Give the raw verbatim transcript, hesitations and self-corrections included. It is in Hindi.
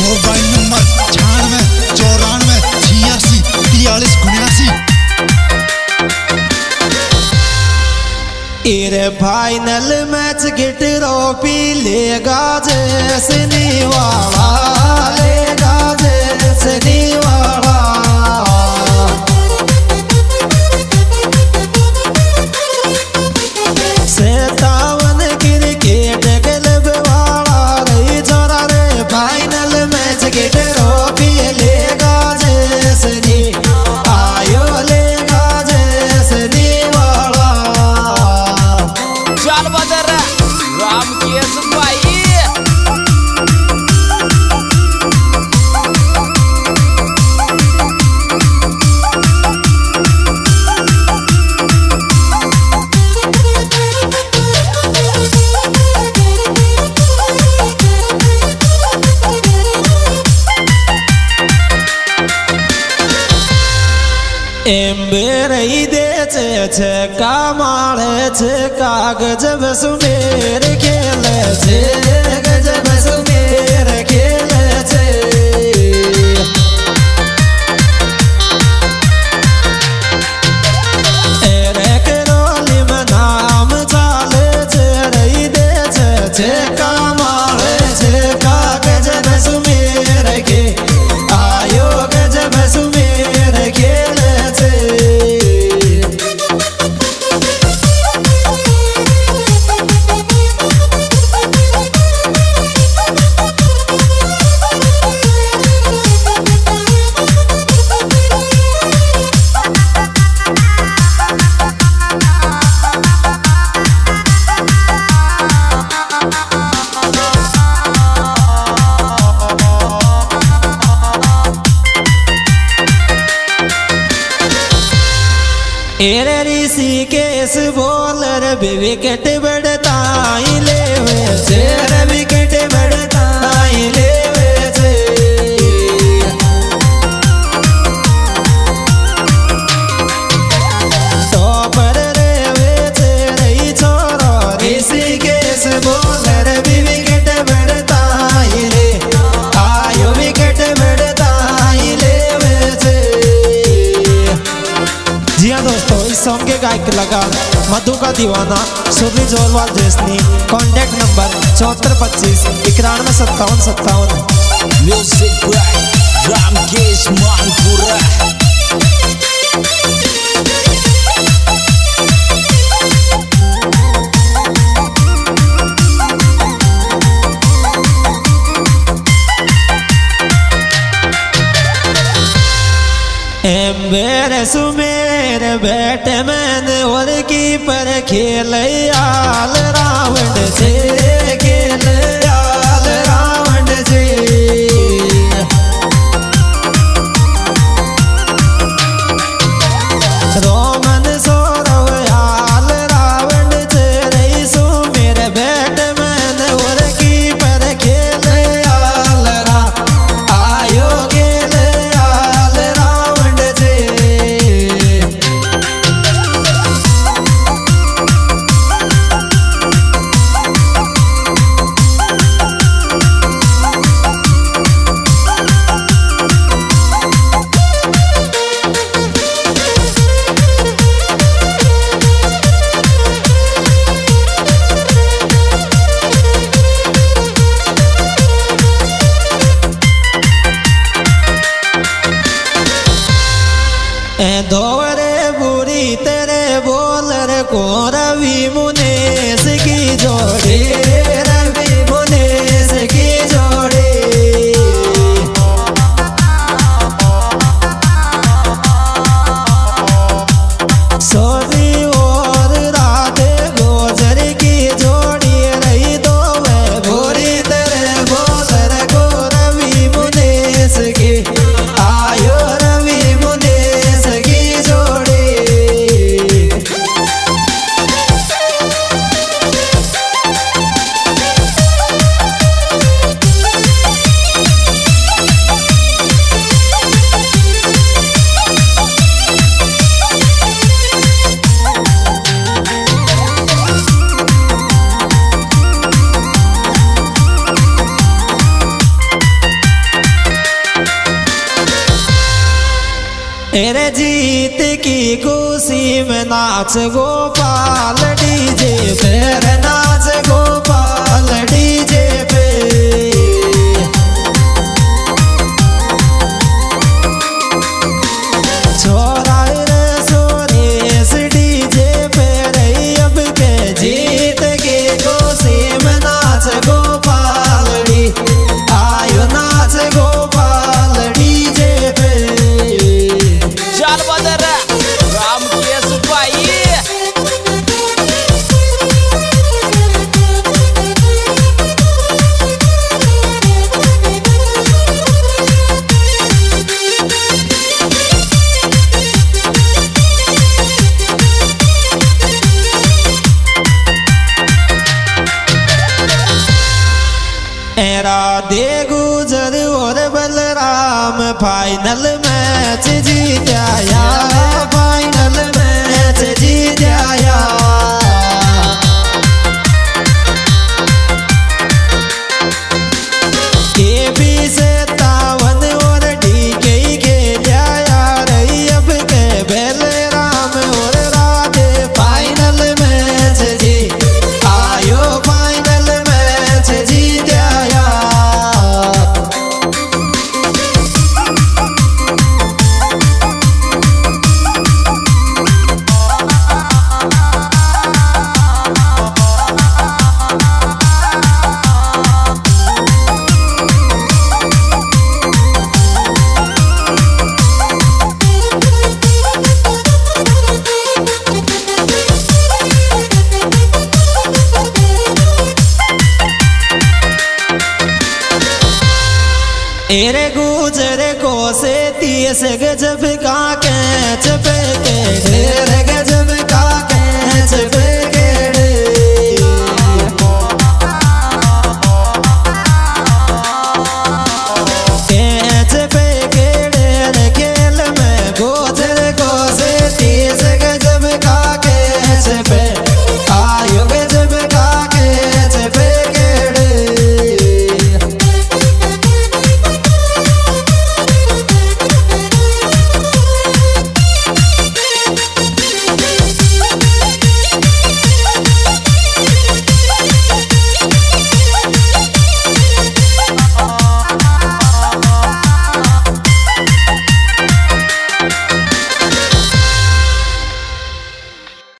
मोबाइल नंबर छियानवे चौरानवे छियासी तियालीस उन्यासी। इरे फाइनल मैच की ट्रॉफी लेगा जैसनी वाला, लेगा जैसनी वाला। सत्तावन क्रिकेट क्लब वाला रही जोरा रे फाइनल मैच की ट्रॉफी लेगा जैसनी, आयो लेगा जैसनी वाला। चल बदर राम केस भाई। एम्बेरई दे छे कामाळे छे कागज बसुमेर खेले छे, गजब सुमेर खेले छे। एरे करोली में नाम चाले छे रई दे छे कामाळे छे कागज बसुमेर के, आयो गजब सुमेर खेले। एरे ऋषिकेश बॉलर भी विकेट बढ़ताई लेवे छे, विकेट बढ़ताई लेवे छे। टॉपर रेवे छे रही छोरो ऋषिकेश बॉलर भी विकेट बढ़ताई ले, आयो विकेट बढ़ताई लेवे छे। जी हाँ दोस्तों, इस सॉन्ग के गायक लगा मधु का दीवाना सुबी जोरवाल जैसनी। कॉन्टैक्ट नंबर चौहत्तर पच्चीस इक्यानवे सत्तावन सत्तावन। Music by Ramkesh Manpura. एम्बेर सुमेर बैटमैन और कीपर खेल आल रावण से, खेल आल रावण से। रोमन सौरव आल रावण से रही सुमेर बैटमैन और कीपर खेल आल रा, आयो खेल आल रावण से। एरे जीत की खुशी में नाच गोपाल डीजे पे रे नाच गोपाल डीजे पे छोरा रे सोरेश डीजे पे रे अब के जीत की खुशी में नाच गोपाल डी आयो नाच गोपाल डीजे पे चल बदर रामकेश भाई राधे गुजर और बलराम फाइनल मैच जीत्या फाइनल मैच जीत्या के बी सत्तावन और डी के खेलिया यार अब के बलराम और राधे फाइनल मैच जी आयो फाइनल मैच जीत्या एरे गुजरे को से तीस गजब का कैच पे के ढेर गजब का कैच पे